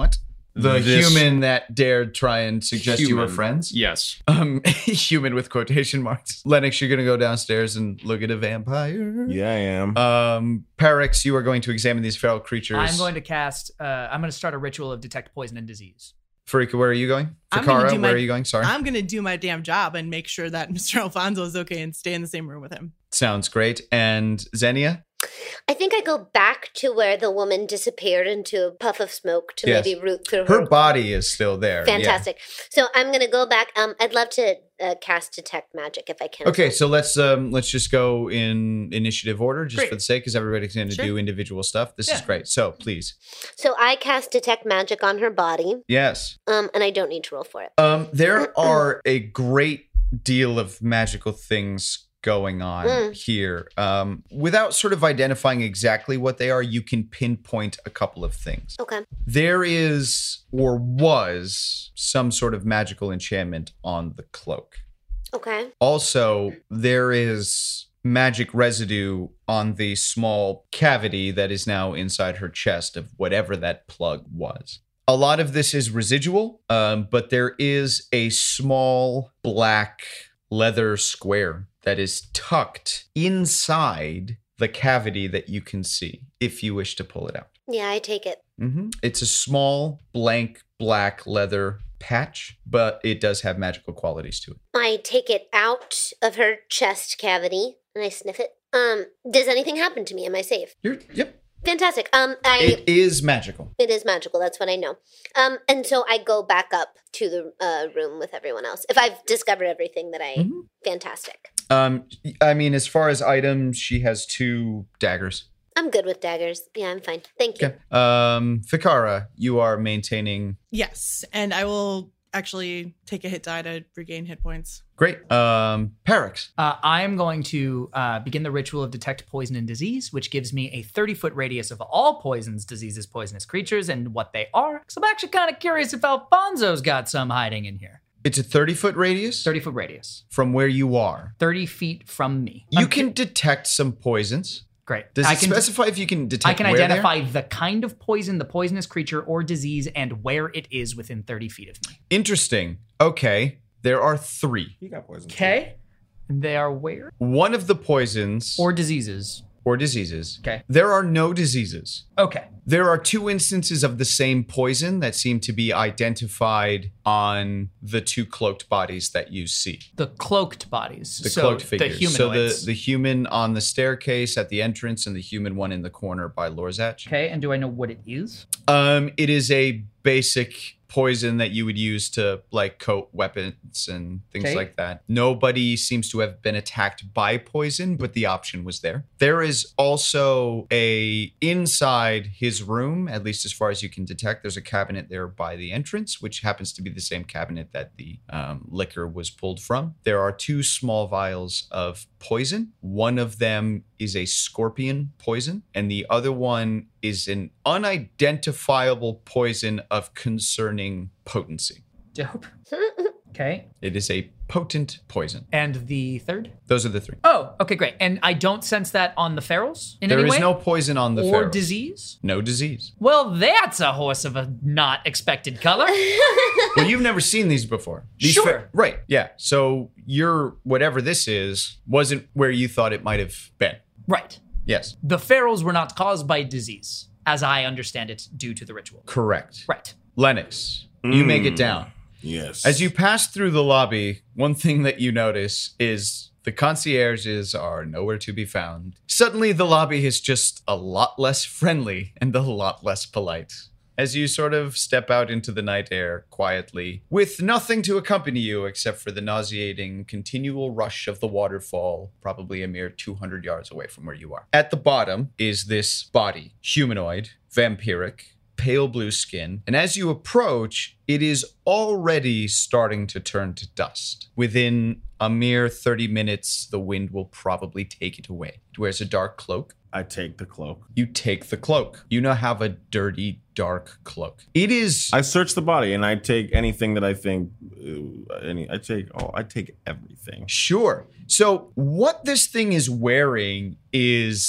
The This- human that dared try and suggest you were Human. friends? Yes. Um, human with quotation marks. Lennox, you're going to go downstairs and look at a vampire. Yeah, I am. Um, Parix, you are going to examine these feral creatures. I'm going to cast. Uh, I'm going to start a ritual of detect poison and disease. Farika, where are you going? I'm gonna Fikara, do my- where are you going? Sorry. I'm going to do my damn job and make sure that Mister Alfonso is okay and stay in the same room with him. Sounds great. And Xenia? I think I go back to where the woman disappeared into a puff of smoke to Yes. maybe root through her. Her body is still there. yeah. Fantastic. So I'm going to go back. Um, I'd love to uh, cast detect magic if I can. Okay, so let's um let's just go in initiative order, just Great. for the sake, because everybody's going to Sure. do individual stuff. This is Yeah. great. So please, So I cast detect magic on her body. yes. Um, and I don't need to roll for it. Um, there are a great deal of magical things going on Mm. here. Um, without sort of identifying exactly what they are, you can pinpoint a couple of things. Okay. There is, or was, some sort of magical enchantment on the cloak. Okay. Also, there is magic residue on the small cavity that is now inside her chest of whatever that plug was. A lot of this is residual, um, but there is a small black leather square that is tucked inside the cavity that you can see if you wish to pull it out. Yeah, I take it. Mm-hmm. It's a small, blank, black leather patch, but it does have magical qualities to it. I take it out of her chest cavity and I sniff it. Um, does anything happen to me? Am I safe? You're, yep. Fantastic. Um, I It is magical. it is magical. That's what I know. Um, and so I go back up to the uh, room with everyone else. If I've discovered everything that I, Mhm. fantastic. Um, I mean, as far as items, she has two daggers. I'm good with daggers. Yeah, I'm fine. Thank you. Okay. Um, Fikara, you are maintaining. Yes, and I will actually take a hit die to regain hit points. Great. Um, Parix. Uh, I am going to uh, begin the ritual of detect poison and disease, which gives me a thirty foot radius of all poisons, diseases, poisonous creatures, and what they are. Because I'm actually kind of curious if Alfonso's got some hiding in here. It's a thirty foot radius thirty foot radius, from where you are. thirty feet from me. You I'm can cu- detect some poisons. Great. Does I it can specify if you can detect I can where they're? identify the kind of poison, the poisonous creature or disease, and where it is within thirty feet of me. Interesting. Okay. There are three. You got poison. Okay. They are where? One of the poisons Or diseases. or diseases. Okay. There are no diseases. Okay. There are two instances of the same poison that seem to be identified on the two cloaked bodies that you see. The cloaked bodies. The so cloaked figures. The so the, humanoids. the human on the staircase at the entrance and the human one in the corner by Lorzach. Okay, and do I know what it is? Um, it is a basic poison that you would use to like coat weapons and things Okay. like that. Nobody seems to have been attacked by poison, but the option was there. There is also a inside his room, at least as far as you can detect, there's a cabinet there by the entrance, which happens to be the same cabinet that the um, liquor was pulled from. There are two small vials of poison. One of them is a scorpion poison, and the other one is an unidentifiable poison of concerning potency. Dope. Okay. It is a potent poison. And the third? Those are the three. Oh, okay, great. And I don't sense that on the ferals in There any is way? no poison on the or ferals. disease? No disease. Well, that's a horse of a not expected color. Well, you've never seen these before. These Sure. fer- right. Yeah. So your whatever this is wasn't where you thought it might have been. Right. Yes. The ferals were not caused by disease, as I understand it, due to the ritual. Correct. Right. Lennox, you make it down. Yes. As you pass through the lobby, one thing that you notice is the concierges are nowhere to be found. Suddenly, the lobby is just a lot less friendly and a lot less polite. As you sort of step out into the night air quietly, with nothing to accompany you except for the nauseating continual rush of the waterfall, probably a mere two hundred yards away from where you are. At the bottom is this body, humanoid, vampiric, pale blue skin, and as you approach, it is already starting to turn to dust. Within a mere thirty minutes, the wind will probably take it away. It wears a dark cloak. I take the cloak. You take the cloak. You now have a dirty, dark cloak. It is... I search the body and I take anything that I think. Uh, any. I take. Oh, I take everything. Sure. So what this thing is wearing is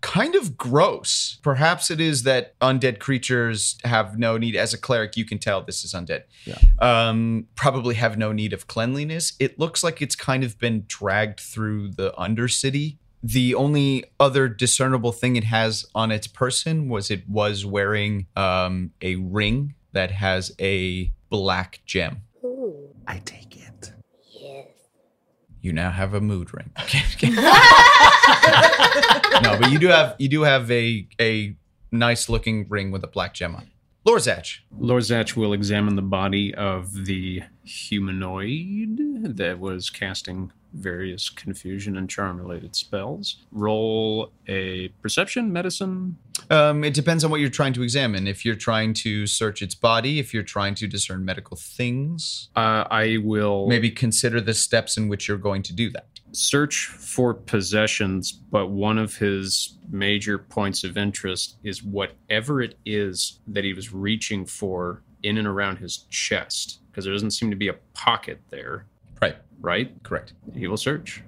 kind of gross. Perhaps it is that undead creatures have no need, as a cleric, you can tell this is undead. Yeah. Um, probably have no need of cleanliness. It looks like it's kind of been dragged through the Undercity. The only other discernible thing it has on its person was it was wearing um, a ring that has a black gem. Ooh. I take it. Yes. You now have a mood ring. No, but you do have you do have a a nice looking ring with a black gem on it. Lorzach. Lorzach will examine the body of the humanoid that was casting various confusion and charm related spells. Roll a perception, medicine. Um, it depends on what you're trying to examine. If you're trying to search its body, if you're trying to discern medical things, Uh, I will maybe consider the steps in which you're going to do that. search for possessions, but one of his major points of interest is whatever it is that he was reaching for in and around his chest, because there doesn't seem to be a pocket there. Right. Right? Correct. He will search.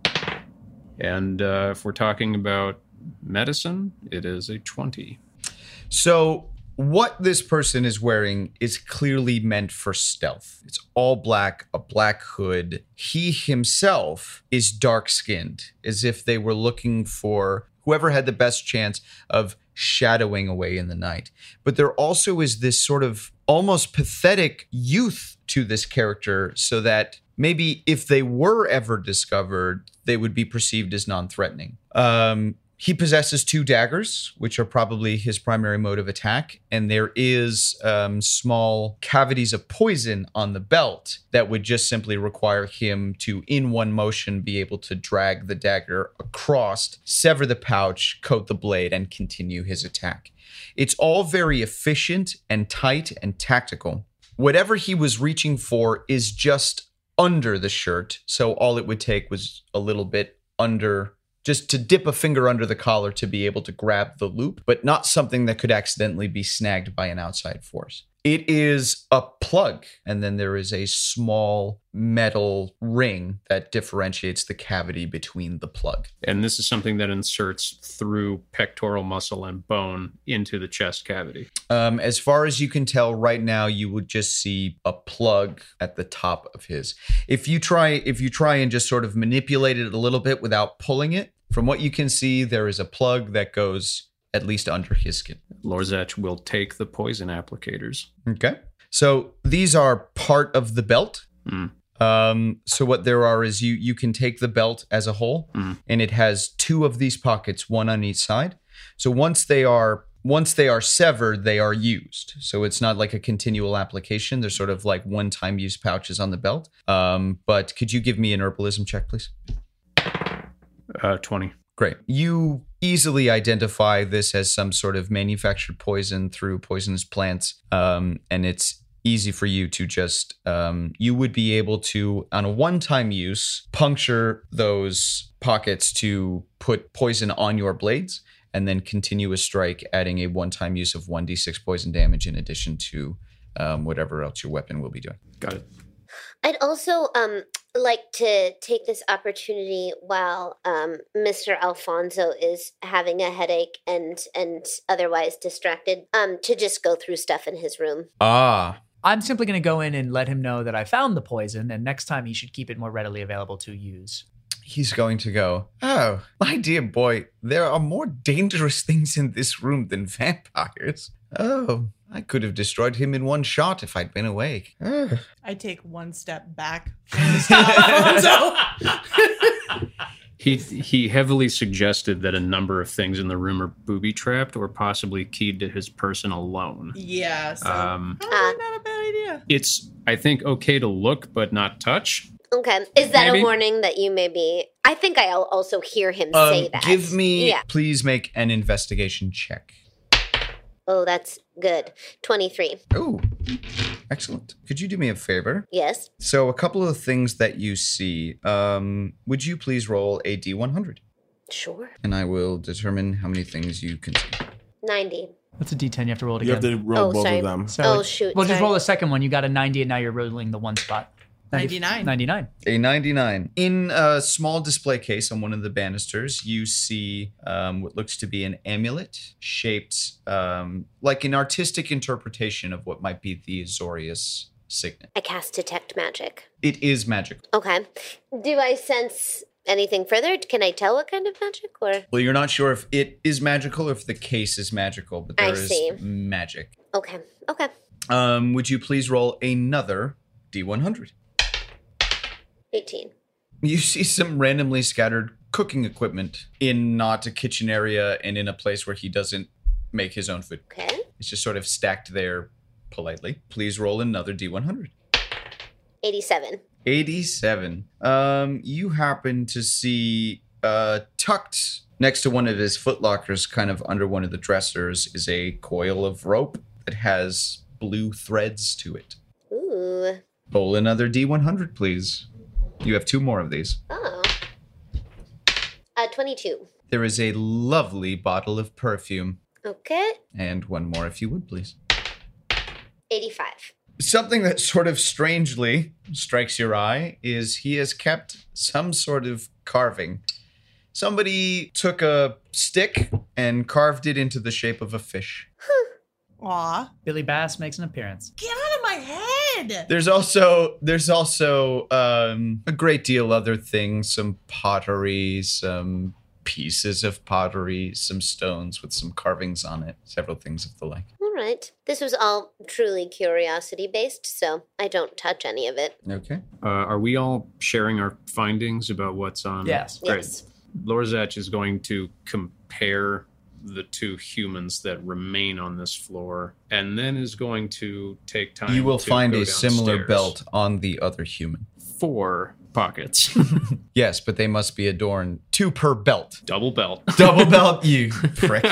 And uh, if we're talking about medicine, it is a twenty. So what this person is wearing is clearly meant for stealth. It's all black, a black hood. He himself is dark-skinned, as if they were looking for whoever had the best chance of shadowing away in the night. But there also is this sort of almost pathetic youth to this character, so that maybe if they were ever discovered, they would be perceived as non-threatening. Um, he possesses two daggers, which are probably his primary mode of attack, and there is um, small cavities of poison on the belt that would just simply require him to, in one motion, be able to drag the dagger across, sever the pouch, coat the blade, and continue his attack. It's all very efficient and tight and tactical. Whatever he was reaching for is just under the shirt, so all it would take was a little bit under, just to dip a finger under the collar to be able to grab the loop, but not something that could accidentally be snagged by an outside force. It is a plug, and then there is a small metal ring that differentiates the cavity between the plug. And this is something that inserts through pectoral muscle and bone into the chest cavity. Um, as far as you can tell right now, you would just see a plug at the top of his. If you try, if you try and just sort of manipulate it a little bit without pulling it, from what you can see, there is a plug that goes at least under his skin. Lorzach will take the poison applicators. Okay. So these are part of the belt. Mm. Um, so what there are is you you can take the belt as a whole, Mm. and it has two of these pockets, one on each side. So once they are once they are severed, they are used. So it's not like a continual application. They're sort of like one-time use pouches on the belt. Um, but could you give me an herbalism check, please? Uh, twenty. Great. You easily identify this as some sort of manufactured poison through poisonous plants, um, and it's easy for you to just, um, you would be able to, on a one-time use, puncture those pockets to put poison on your blades, and then continue a strike, adding a one-time use of one d six poison damage in addition to um, whatever else your weapon will be doing. Got it. I'd also um, like to take this opportunity while um, Mister Alfonso is having a headache and and otherwise distracted, um, to just go through stuff in his room. Ah. I'm simply going to go in and let him know that I found the poison, and next time he should keep it more readily available to use. He's going to go, oh, my dear boy, there are more dangerous things in this room than vampires. Oh, I could have destroyed him in one shot if I'd been awake. Ugh. I take one step back from Mister Alfonso. He he heavily suggested that a number of things in the room are booby-trapped or possibly keyed to his person alone. Yeah, so Um, probably not a bad idea. It's, I think, okay to look but not touch. Okay. Is that Maybe. a warning that you may be... I think I'll also hear him Um, say that. give me, Yeah. please make an investigation check. Oh, that's good. twenty-three. Oh, excellent. Could you do me a favor? Yes. So a couple of things that you see. Um, would you please roll a D one hundred? Sure. And I will determine how many things you can see. ninety. That's a D ten. You have to roll it You again. have to roll Oh, both sorry. of them. So Oh, it- shoot, Well, just sorry. roll the second one. You got a ninety, and now you're rolling the one spot. ninety-nine. ninety-nine. A ninety-nine. In a small display case on one of the banisters, you see um, what looks to be an amulet shaped um, like an artistic interpretation of what might be the Azorius signet. I cast Detect Magic. It is magical. Okay. Do I sense anything further? Can I tell what kind of magic? Or Well, you're not sure if it is magical or if the case is magical, but there I is see. magic. Okay. Okay. Um, would you please roll another D one hundred? eighteen. You see some randomly scattered cooking equipment in not a kitchen area and in a place where he doesn't make his own food. Okay. It's just sort of stacked there politely. Please roll another D one hundred. eighty-seven. eighty-seven. Um, you happen to see uh, tucked next to one of his footlockers, kind of under one of the dressers, is a coil of rope that has blue threads to it. Ooh. Roll another D one hundred, please. You have two more of these. Oh. Uh, twenty-two. There is a lovely bottle of perfume. Okay. And one more, if you would, please. eighty-five. Something that sort of strangely strikes your eye is he has kept some sort of carving. Somebody took a stick and carved it into the shape of a fish. Aw. Billy Bass makes an appearance. Get out of my head. There's also there's also um, a great deal other things, some pottery, some pieces of pottery, some stones with some carvings on it, several things of the like. All right. This was all truly curiosity based, so I don't touch any of it. Okay. Uh, are we all sharing our findings about what's on? Yes. Great. Yes. Lorzach is going to compare the two humans that remain on this floor, and then is going to take time. You will to find go a similar downstairs. belt on the other human. Four pockets. Yes, but they must be adorned. Two per belt. Double belt. Double belt, you prick.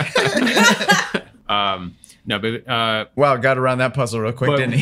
um, no, but uh, Wow, got around that puzzle real quick, But- didn't he?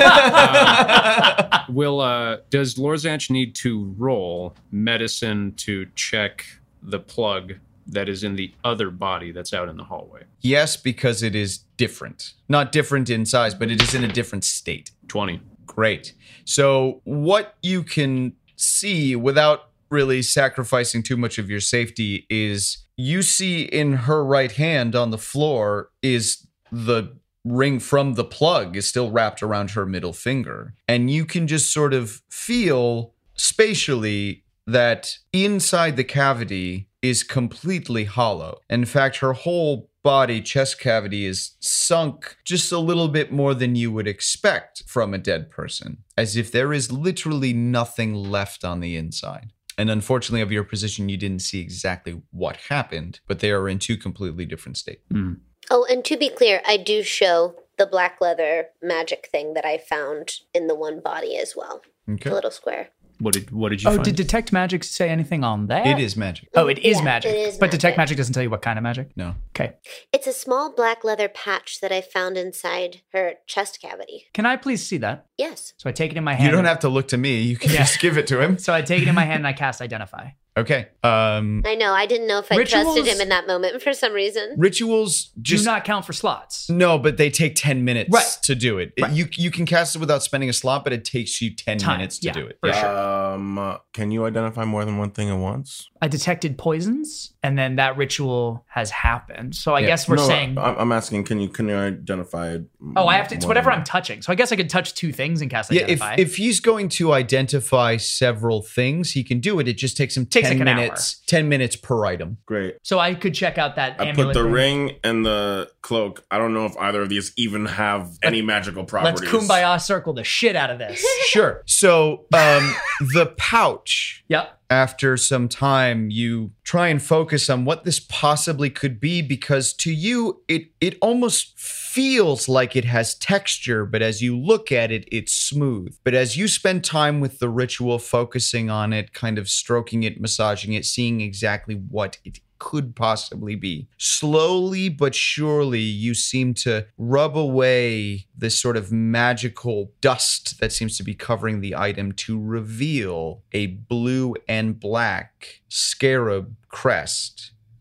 uh, will uh, does Lorzach need to roll medicine to check the plug that is in the other body that's out in the hallway? Yes, because it is different. Not different in size, but it is in a different state. twenty. Great. So what you can see without really sacrificing too much of your safety is you see in her right hand on the floor is the ring from the plug is still wrapped around her middle finger. And you can just sort of feel spatially that inside the cavity is completely hollow. In fact, her whole body, chest cavity is sunk just a little bit more than you would expect from a dead person, as if there is literally nothing left on the inside. And unfortunately, of your position, you didn't see exactly what happened, but they are in two completely different states. Mm. Oh, and to be clear, I do show the black leather magic thing that I found in the one body as well. Okay. The little square. What did what did you Oh, find? did Detect Magic say anything on that? It is magic. Oh, it is Yeah, magic. it is but Detect magic. Magic doesn't tell you what kind of magic? No. Okay. It's a small black leather patch that I found inside her chest cavity. Can I please see that? Yes. So I take it in my hand. You don't have to look to me. You can Yeah. just give it to him. So I take it in my hand and I cast Identify. Okay. Um, I know. I didn't know if I Rituals- trusted him in that moment for some reason. rituals just Do not count for slots. no, but they take ten minutes Right. to do it. It- Right. You you can cast it without spending a slot, but it takes you ten Time. minutes to Yeah, do it. for Yeah. sure. Um, uh, can you identify more than one thing at once? I detected poisons, and then that ritual has happened. So I Yeah. guess we're no, saying, I, I'm asking. Can you can you identify? oh, I have to. It's more whatever than- I'm touching. So I guess I could touch two things and cast Yeah, if, Identify. if he's going to identify several things, he can do it. It just takes him Takes ten like an minutes. Ten minutes per item. Great. so I could check out that I amulet. put the ring and the cloak. I don't know if either of these even have any magical Let's properties. kumbaya circle the shit out of this. Sure. So um, the pouch. Yep. After some time, you try and focus on what this possibly could be, because to you, it it almost feels like it has texture, but as you look at it, it's smooth. But as you spend time with the ritual, focusing on it, kind of stroking it, massaging it, seeing exactly what it could possibly be, slowly but surely, you seem to rub away this sort of magical dust that seems to be covering the item to reveal a blue and black scarab crest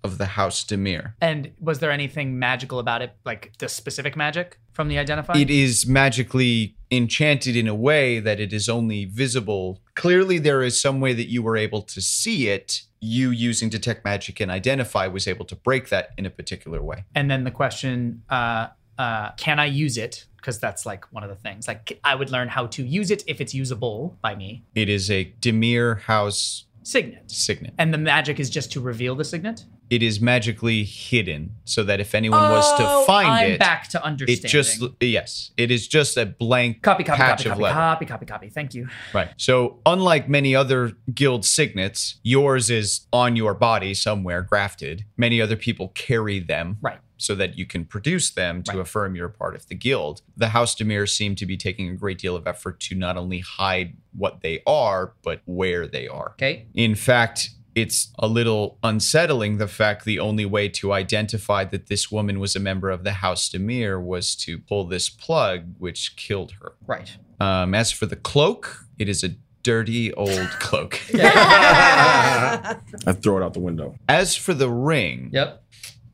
of the House Demir. And was there anything magical about it, like the specific magic from the identifier? It is magically enchanted in a way that it is only visible. Clearly, there is some way that you were able to see it. You using Detect Magic and Identify was able to break that in a particular way. And then the question, uh, uh, can I use it? Because that's like one of the things. Like I would learn how to use it if it's usable by me. It is a Demir House signet. Signet. And the magic is just to reveal the signet? It is magically hidden so that if anyone was Oh, to find I'm it, back to understanding. it just yes, it is just a blank Copy, copy, patch copy, of copy, leather. copy, copy, copy. Thank you. Right. So unlike many other guild signets, yours is on your body somewhere grafted. Many other people carry them. Right. So that you can produce them to Right. affirm you're part of the guild. The House Demir seem to be taking a great deal of effort to not only hide what they are, but where they are. Okay. In fact, it's a little unsettling the fact the only way to identify that this woman was a member of the House Demir was to pull this plug, which killed her. Right. Um, as for the cloak, it is a dirty old cloak. I throw it out the window. As for the ring, Yep.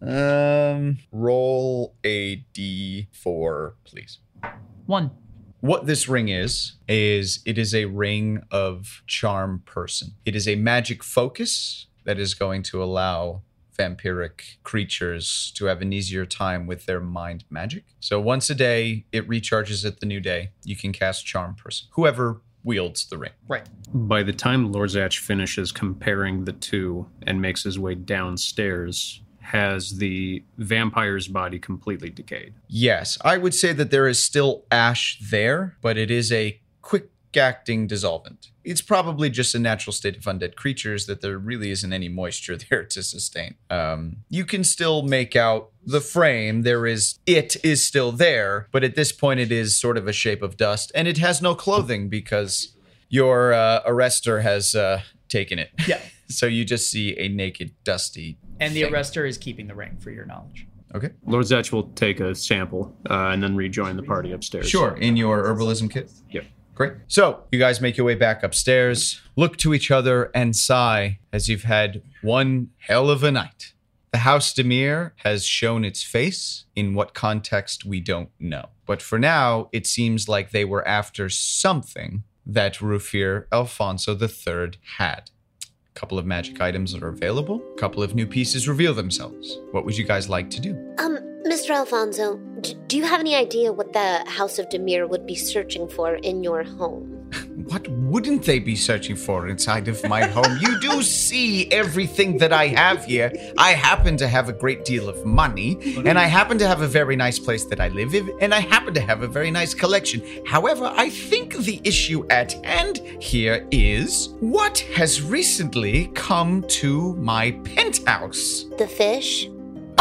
um, roll a d four, please. One. What this ring is, is it is a ring of charm person. It is a magic focus that is going to allow vampiric creatures to have an easier time with their mind magic. So once a day, it recharges at the new day. You can cast charm person, whoever wields the ring. Right. By the time Lorzach finishes comparing the two and makes his way downstairs, has the vampire's body completely decayed? Yes, I would say that there is still ash there, but it is a quick-acting dissolvent. It's probably just a natural state of undead creatures that there really isn't any moisture there to sustain. Um, you can still make out the frame. There is, it is still there, but at this point it is sort of a shape of dust, and it has no clothing because your uh, arrestor has uh, taken it. Yeah. So you just see a naked, dusty And the thing. arrestor is keeping the ring, for your knowledge. Okay. Lorzach will take a sample uh, and then rejoin the party upstairs. Sure, in your herbalism kit. Yep. Great. So, you guys make your way back upstairs, look to each other, and sigh as you've had one hell of a night. The House Demir has shown its face. In what context, we don't know. But for now, it seems like they were after something that Rufir Alfonso the Third had. A couple of magic items that are available. A couple of new pieces reveal themselves. What would you guys like to do? Um, Mister Alfonso, d- do you have any idea what the House of Demir would be searching for in your home? What wouldn't they be searching for inside of my home? You do see everything that I have here. I happen to have a great deal of money, and I happen to have a very nice place that I live in, and I happen to have a very nice collection. However, I think the issue at hand here is what has recently come to my penthouse? The fish?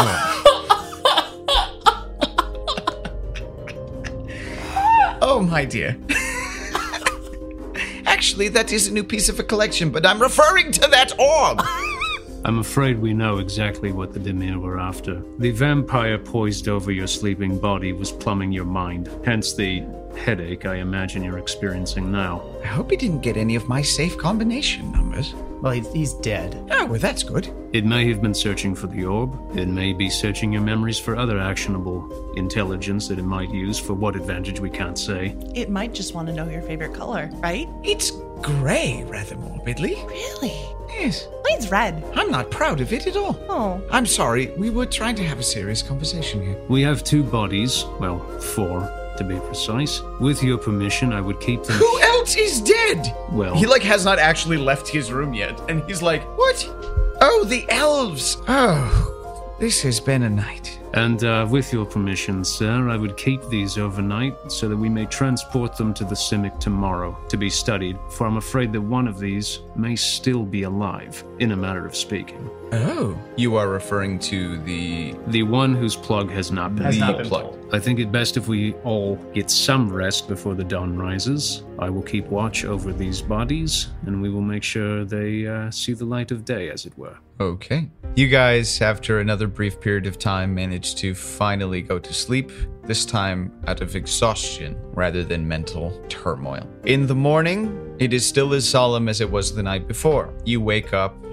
Oh, my dear. Actually, that is a new piece of a collection, but I'm referring to that orb. I'm afraid we know exactly what the Demir were after. The vampire poised over your sleeping body was plumbing your mind, hence the headache I imagine you're experiencing now. I hope he didn't get any of my safe combination numbers. Well, he's, he's dead. Oh, well, that's good. It may have been searching for the orb. It may be searching your memories for other actionable intelligence that it might use for what advantage we can't say. It might just want to know your favorite color, right? It's grey, rather morbidly. Really? Yes. Mine's red. I'm not proud of it at all. Oh. I'm sorry. We were trying to have a serious conversation here. We have two bodies, well, four to be precise. With your permission, I would keep them. Who else is dead? Well, He, like, has not actually left his room yet. And he's like, what? Oh, the elves. Oh, this has been a night. And uh, with your permission, sir, I would keep these overnight so that we may transport them to the Simic tomorrow to be studied, for I'm afraid that one of these may still be alive, in a matter of speaking. Oh. You are referring to the... The one whose plug has not been Has not pulled. been plug. told. I think it best if we all get some rest before the dawn rises. I will keep watch over these bodies, and we will make sure they uh, see the light of day, as it were. Okay. You guys, after another brief period of time, managed to finally go to sleep, this time out of exhaustion rather than mental turmoil. In the morning, it is still as solemn as it was the night before. You wake up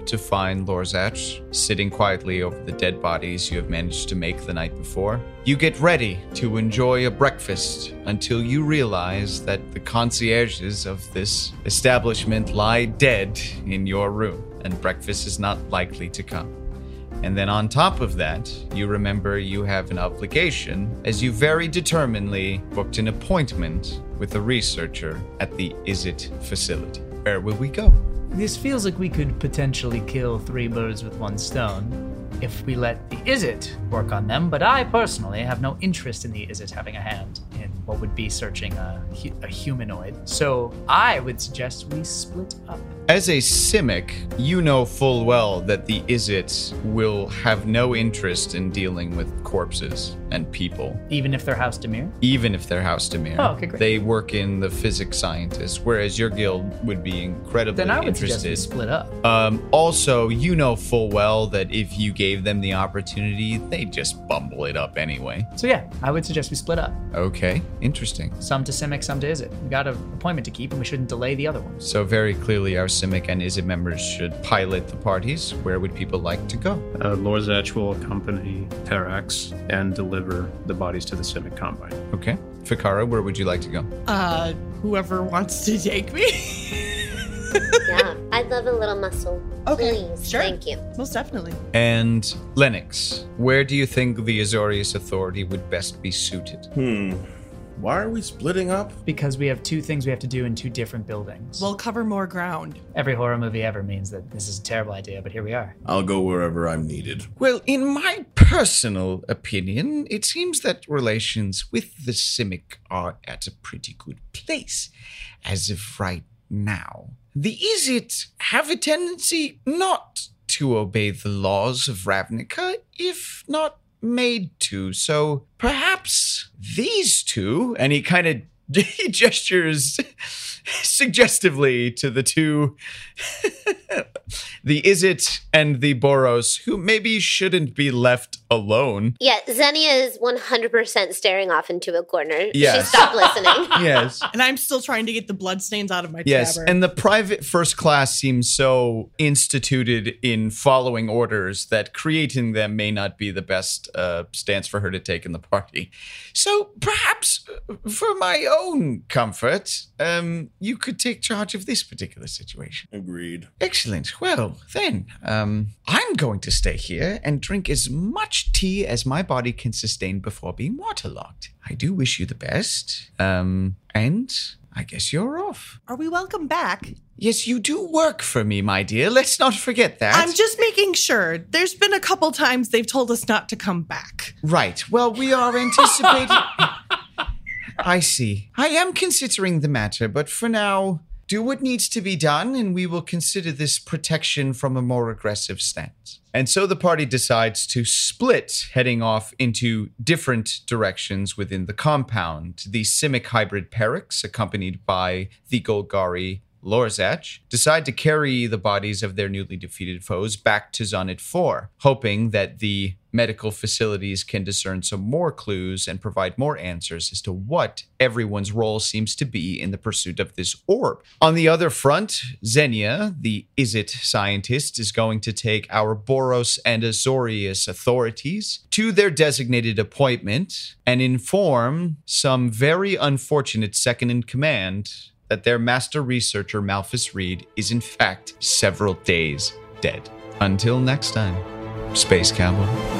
to find Lorzach sitting quietly over the dead bodies you have managed to make the night before. You get ready to enjoy a breakfast until you realize that the concierges of this establishment lie dead in your room, and breakfast is not likely to come. And then on top of that, you remember you have an obligation as you very determinedly booked an appointment with a researcher at the Izzet facility. Where will we go? This feels like we could potentially kill three birds with one stone if we let the Izzet work on them, but I personally have no interest in the Izzet having a hand in what would be searching a, a humanoid. So I would suggest we split up. As a Simic, you know full well that the Izzet will have no interest in dealing with corpses and people. Even if they're House Demir? Even if they're House Demir. Oh, okay, great. They work in the physics scientists, whereas your guild would be incredibly Then I would interested. suggest we split up. Um, also, you know full well that if you gave them the opportunity, they'd just bumble it up anyway. So yeah, I would suggest we split up. Okay, interesting. Some to Simic, some to Izzet. We got an appointment to keep and we shouldn't delay the other ones. So very clearly our Simic and Izzet members should pilot the parties. Where would people like to go? Uh, Lorzach will accompany Terax and deliver the bodies to the Simic Combine. Okay. Fikara, where would you like to go? Uh, whoever wants to take me. Yeah, I'd love a little muscle. Okay, Please, sure. thank you. Most definitely. And Lennox, where do you think the Azorius Authority would best be suited? Hmm. Why are we splitting up? Because we have two things we have to do in two different buildings. We'll cover more ground. Every horror movie ever means that this is a terrible idea, but here we are. I'll go wherever I'm needed. Well, in my personal opinion, it seems that relations with the Simic are at a pretty good place as of right now. The Izzet have a tendency not to obey the laws of Ravnica, if not made to. So perhaps these two, and he kind of he gestures suggestively to the two, the Izzet and the Boros, who maybe shouldn't be left alone. Yeah, Xenia is one hundred percent staring off into a corner. Yes. She stopped listening. Yes. And I'm still trying to get the bloodstains out of my Yes, tabard. and the private first class seems so instituted in following orders that creating them may not be the best uh, stance for her to take in the party. So perhaps uh, for my own comfort, um, you could take charge of this particular situation. Agreed. Excellent. Well, then, um, I'm going to stay here and drink as much tea as my body can sustain before being waterlogged. I do wish you the best. Um, and I guess you're off. Are we welcome back? Yes, you do work for me, my dear. Let's not forget that. I'm just making sure. There's been a couple times they've told us not to come back. Right. Well, we are anticipating... I see. I am considering the matter, but for now, do what needs to be done, and we will consider this protection from a more aggressive stance. And so the party decides to split, heading off into different directions within the compound. The Simic hybrid Perix, accompanied by the Golgari Lorzach, decide to carry the bodies of their newly defeated foes back to Zonnet four, hoping that the medical facilities can discern some more clues and provide more answers as to what everyone's role seems to be in the pursuit of this orb. On the other front, Xenia, the Izzet scientist, is going to take our Boros and Azorius authorities to their designated appointment and inform some very unfortunate second-in-command that their master researcher, Malphus Reed, is in fact several days dead. Until next time, Space Cowboy.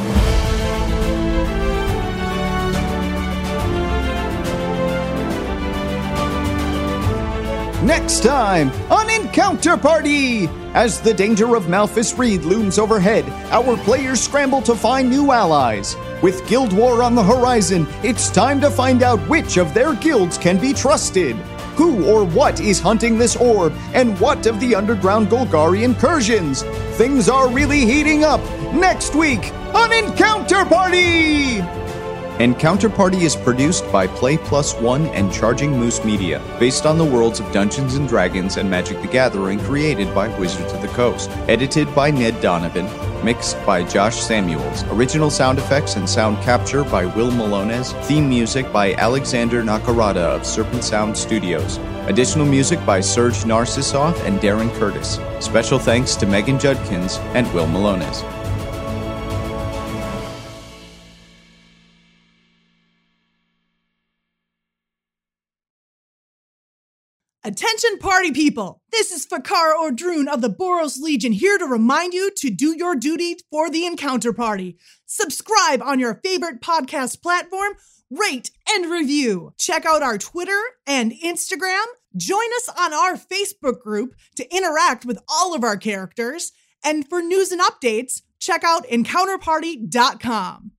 Next time on Encounter Party! As the danger of Malphus Reed looms overhead, our players scramble to find new allies. With Guild War on the horizon, it's time to find out which of their guilds can be trusted. Who or what is hunting this orb, and what of the underground Golgari incursions? Things are really heating up next week on Encounter Party! Encounter Party is produced by Play Plus One and Charging Moose Media, based on the worlds of Dungeons and Dragons and Magic the Gathering created by Wizards of the Coast. Edited by Ned Donovan. Mixed by Josh Samuels. Original sound effects and sound capture by Will Malones. Theme music by Alexander Nakarada of Serpent Sound Studios. Additional music by Serge Narcissoff and Darren Curtis. Special thanks to Megan Judkins and Will Malones. Attention party people! This is Fakar Ordrun of the Boros Legion here to remind you to do your duty for the Encounter Party. Subscribe on your favorite podcast platform, rate and review. Check out our Twitter and Instagram. Join us on our Facebook group to interact with all of our characters. And for news and updates, check out encounter party dot com.